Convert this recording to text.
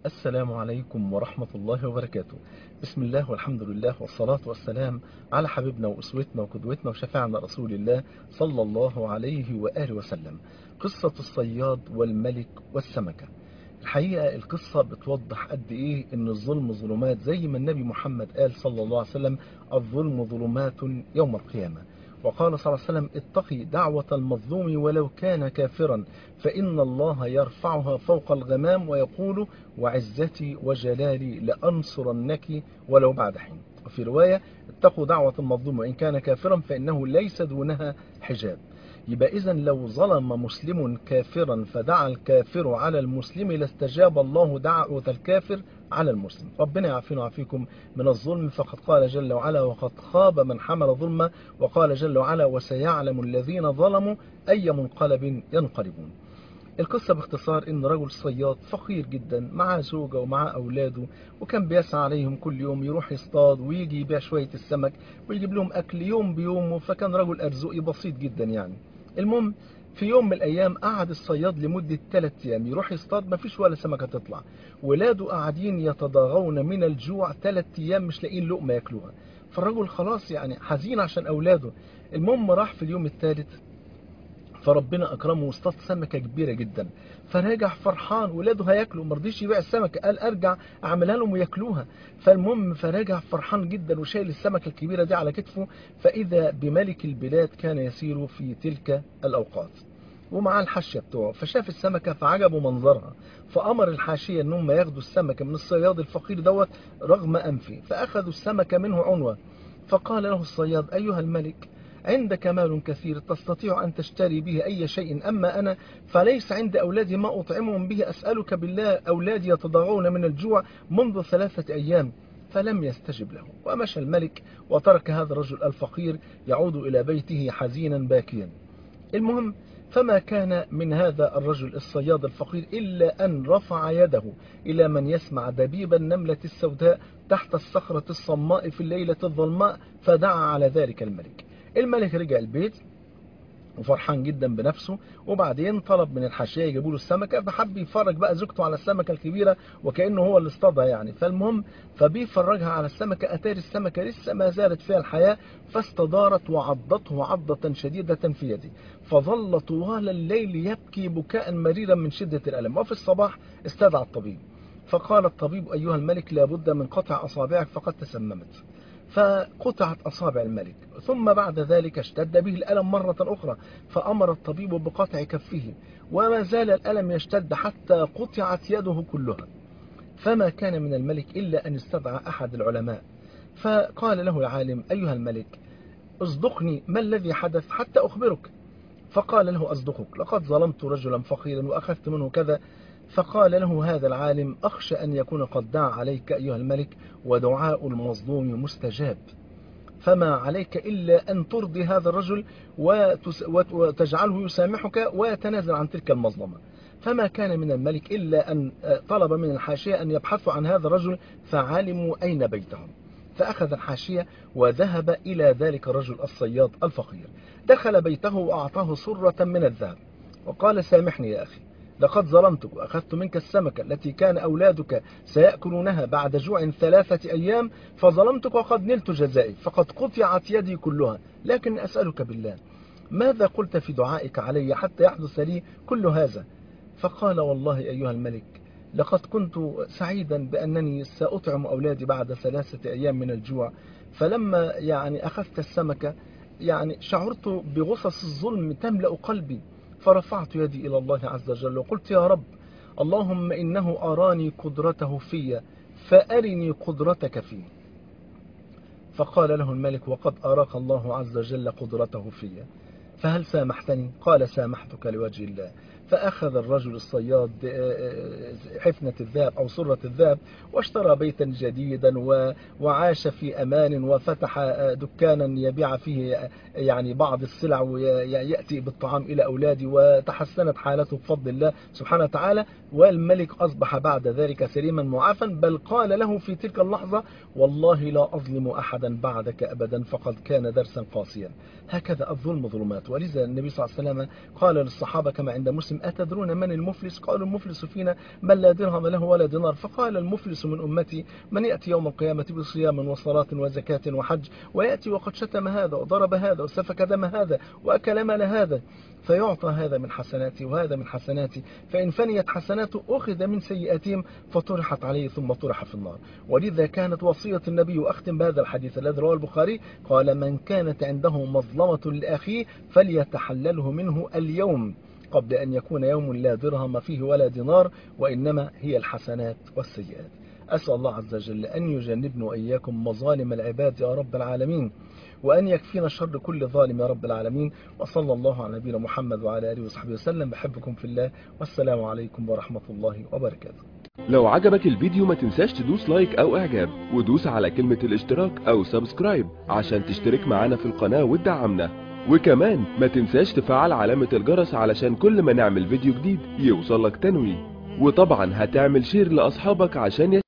السلام عليكم ورحمة الله وبركاته. بسم الله والحمد لله والصلاة والسلام على حبيبنا وأسوتنا وقدوتنا وشفاعنا رسول الله صلى الله عليه وآله وسلم. قصة الصياد والملك والسمكة. الحقيقة القصة بتوضح قد إيه إن الظلم ظلمات، زي ما النبي محمد قال صلى الله عليه وسلم: الظلم ظلمات يوم القيامة. وقال صلى الله عليه وسلم: اتقي دعوة المظلوم ولو كان كافرا، فإن الله يرفعها فوق الغمام ويقول: وعزتي وجلالي لأنصرنك ولو بعد حين. وفي رواية: اتقوا دعوة المظلوم وإن كان كافرا فإنه ليس دونها حجاب. يبقى إذن لو ظلم مسلم كافرا فدعا الكافر على المسلم لاستجاب الله دعوة الكافر على المسلم. ربنا يعافينا ويعافيكم من الظلم. فقد قال جل وعلا: وقد خاب من حمل ظلما. وقال جل وعلا: وسيعلم الذين ظلموا أي منقلب ينقلبون. القصة باختصار إن رجل صياد فقير جدا معاه زوجة ومعاه أولاده، وكان بيسعى عليهم كل يوم يروح يصطاد ويجي يبيع شوية السمك ويجيب لهم أكل يوم بيومه، فكان رجل أرزقي بسيط جدا يعني. المهم في يوم من الأيام قعد الصياد لمدة 3 أيام يروح يصطاد، مفيش ولا سمكة تطلع. ولاده قاعدين يتضاغون من الجوع 3 أيام مش لاقيين لقمة ياكلوها. فالرجل خلاص يعني حزين عشان أولاده. المهم راح في اليوم الثالث، فربنا أكرمه واصطاد سمكة كبيرة جدا. فراجع فرحان، ولاده هياكلوا، مرضيش يبيع السمكة، قال أرجع أعملها لهم وياكلوها. فالمهم فراجع فرحان جدا وشايل السمكة الكبيرة دي على كتفه، فإذا بملك البلاد كان يسير في تلك الأوقات ومعاه الحاشية بتوعه. فشاف السمكة فعجبه منظرها، فأمر الحاشية أنهم ياخدوا السمكة من الصياد الفقير دوت رغم أنفه. فأخذوا السمكة منه عنوة. فقال له الصياد: أيها الملك، عندك مال كثير تستطيع أن تشتري به أي شيء، أما أنا فليس عندي أولادي ما أطعمهم به، أسألك بالله أولادي يتضاغون من الجوع منذ 3 أيام. فلم يستجب له، ومشى الملك وترك هذا الرجل الفقير يعود إلى بيته حزينا باكيا. المهم فما كان من هذا الرجل الصياد الفقير إلا أن رفع يده إلى من يسمع دبيب النملة السوداء تحت الصخرة الصماء في الليلة الظلماء، فدعا على ذلك الملك. الملك رجع البيت وفرحان جدا بنفسه، وبعدين طلب من الحاشية يجيبوا له السمكة، فحب يفرج بقى زوجته على السمكة الكبيرة وكأنه هو اللي اصطادها يعني. فالمهم فبيفرجها على السمكة، أتاري السمكة لسه ما زالت فيها الحياة، فاستدارت وعضته عضة شديدة في يده، فظل طوال الليل يبكي بكاء مريرا من شدة الألم. وفي الصباح استدعى الطبيب، فقال الطبيب: أيها الملك، لابد من قطع أصابعك فقد تسممت. فقطعت أصابع الملك، ثم بعد ذلك اشتد به الألم مرة أخرى، فأمر الطبيب بقطع كفه، وما زال الألم يشتد حتى قطعت يده كلها. فما كان من الملك إلا أن استدعى أحد العلماء، فقال له العالم: أيها الملك، اصدقني، ما الذي حدث حتى أخبرك. فقال له: أصدقك، لقد ظلمت رجلا فقيرا وأخذت منه كذا. فقال له هذا العالم: أخشى أن يكون قد دعا عليك أيها الملك، ودعاء المظلوم مستجاب، فما عليك إلا أن ترضي هذا الرجل وتجعله يسامحك ويتنازل عن تلك المظلمة. فما كان من الملك إلا أن طلب من الحاشية أن يبحثوا عن هذا الرجل، فعلموا أين بيته. فأخذ الحاشية وذهب إلى ذلك الرجل الصياد الفقير. دخل بيته وأعطاه سرة من الذهب وقال: سامحني يا أخي، لقد ظلمتك وأخذت منك السمكة التي كان أولادك سيأكلونها بعد جوع 3 أيام، فظلمتك وقد نلت جزائي، فقد قطعت يدي كلها. لكن أسألك بالله، ماذا قلت في دعائك علي حتى يحدث لي كل هذا؟ فقال: والله أيها الملك، لقد كنت سعيدا بأنني سأطعم أولادي بعد 3 أيام من الجوع، فلما أخذت السمكة شعرت بغصص الظلم تملأ قلبي، فرفعت يدي إلى الله عز وجل وقلت: يا رب، اللهم إنه أراني قدرته في، فأرني قدرتك فيه. فقال له الملك: وقد أراك الله عز وجل قدرته في، فهل سامحتني؟ قال: سامحتك لوجه الله. فأخذ الرجل الصياد حفنة الذهب أو سرة الذهب واشترى بيتا جديدا وعاش في أمان، وفتح دكانا يبيع فيه بعض السلع ويأتي بالطعام إلى أولاده، وتحسنت حالته بفضل الله سبحانه وتعالى. والملك أصبح بعد ذلك سليما معافا، بل قال له في تلك اللحظة: والله لا أظلم أحدا بعدك أبدا، فقد كان درسا قاسيا. هكذا الظلم ظلمات. ولذا النبي صلى الله عليه وسلم قال للصحابة كما عند مسلم: عليهم أتدرون من المفلس؟ قالوا المفلس فينا من لا درهم له ولا دينار. فقال المفلس من أمتي من يأتي يوم القيامة بصيام وصلاة وزكاة وحج، ويأتي وقد شتم هذا وضرب هذا وسفك دم هذا وأكل مال هذا، فيعطى هذا من حسناتي وهذا من حسناتي، فإن فنيت حسناته أخذ من سيئاتهم فطرحت عليه ثم طرح في النار. ولذا كانت وصية النبي، وأختم بهذا الحديث الذي رواه البخاري، قال من كانت عنده مظلمة لأخيه فليتحلله منه اليوم قبل أن يكون يوم لا درهم فيه ولا دينار، وإنما هي الحسنات والسيئات. أسأل الله عز وجل أن يجنبنا وإياكم مظالم العباد يا رب العالمين، وأن يكفينا شر كل ظالم يا رب العالمين. وصلى الله على نبينا محمد وعلى آله وصحبه وسلم. بحبكم في الله، والسلام عليكم ورحمة الله وبركاته. لو عجبك الفيديو ما تنساش تدوس لايك او اعجاب، ودوس على كلمة الاشتراك او سبسكرايب عشان تشترك معانا في القناة وتدعمنا، وكمان ما تنساش تفعل علامة الجرس علشان كل ما نعمل فيديو جديد يوصلك تنويه، وطبعا هتعمل شير لاصحابك عشان